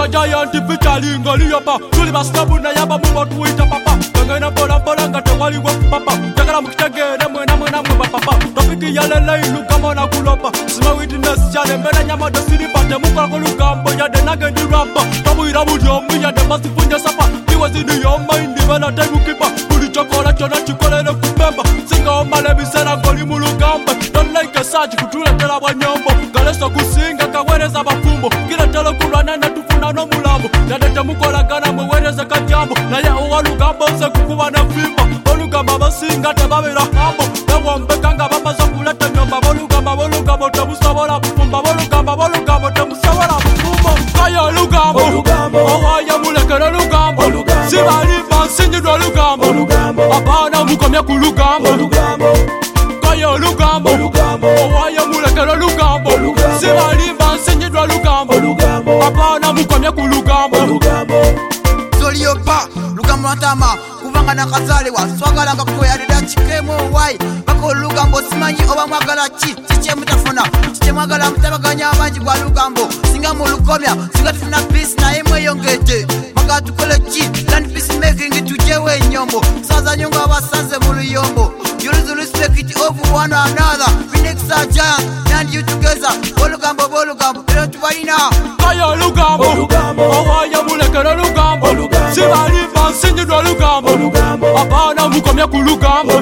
a giant featuring Goliapa. Tuli bastabu na yaba muba tuita papa. Kangena pola pola ngate wali wa papa. Kagala mkitegere mwena mwe papa. Topiki ya lele ilugamo na kulopa. Sima witness jale mbele nyama dosiri pate muka kulugambo ya denage ndi rampa. Tabu irabu yomu ya demasi funja sapa. Kiwazi ni yoma indi vela tegu kipa. Kuli chokola chona chikole na kupemba. Singa omale bisera goli mulugamba. Don't like a saji kutula tela wanyombo. Galeso kusinga kawereza bafumbo. Kila telo kulwana na tufuna no mulambo. Nadete mukola gana mwereza kajambo. Na ya uwalugambo se kukuwa na fimbo. Olugamba basinga tebabira hambo. Ewa mbekanga baba za kulete nyomba. Olugamba temusabola bufumba. Olugamba temusabola bufumbo. Kaya olugamba Owaya mulekere olugamba Sibalimba nsinyidwa olugamba Abana mukomye ku lugamba Kaya olugamba Owaya mulekere olugamba Sibalimba nsinyidwa olugamba Abana mukomye ku lugamba Zoliopa lugamba matama kubanga nakazalewa swagala ngakoya dida chikemo wai bako lugambo simanyi oba mwagala chiche mutafuna chiche mwagala mutabaganya abanji kwa lugambo singa mu lukomya singa tufuna peace na emwe yongete maka tukole land peace making tujewe nyombo saza nyonga basanze mu luyombo you lose respect of one another we next a giant and you together bolugambo ero tubalina Kaya olugamba Owaya mulekere olugamba Sibalimba nsinyidwa olugamba Abana mukomye ku lugamba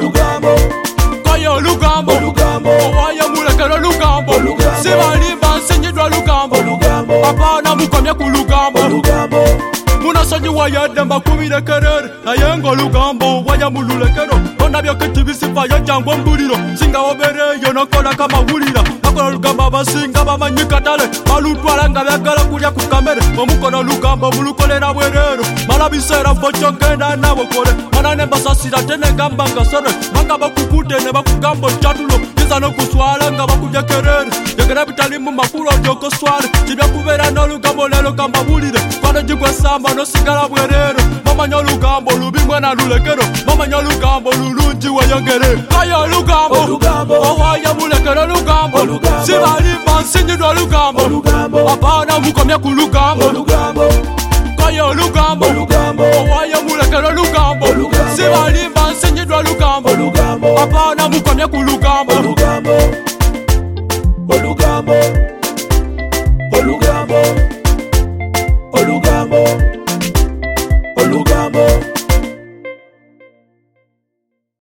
Kaya olugamba Owaya mulekere olugamba Sibalimba nsinyidwa olugamba Abana mukomye ku lugamba Munasonyiwa yadde mbakubirekerere naye ng'olugambo waya mu lulekero ondabye ketibisifa yajjangwa mbuliro singa obeereyo nokola kamawulira bakola olugamba abasinga bamanyi katale balutwala nga byagala kulya ku kamere omukola olugambo mulukolera bwereero mala biseera fo kyogenda nabo kole mana ne basasira tenegamba nga sore banga bakukute ne bakugamba okyatulo kiza n'okuswala nga bakubyekerere yegera bitali mu makulu otyokoswale kibyakubeera n'olugambo leero kambabulire kwano gigwesamba nosigala bwereero mamanya olugambo lubi mwena lulekero mamanya olugambo lulungi weyongere Kaya olugambo Owaya mulekere olugambo Sibalimba nsinyidwa olugambo Abana mukomye ku lugamba Kaya olugambo Owaya mulekere olugambo Sibalimba nsinyidwa olugambo Abana mukomye ku lugamba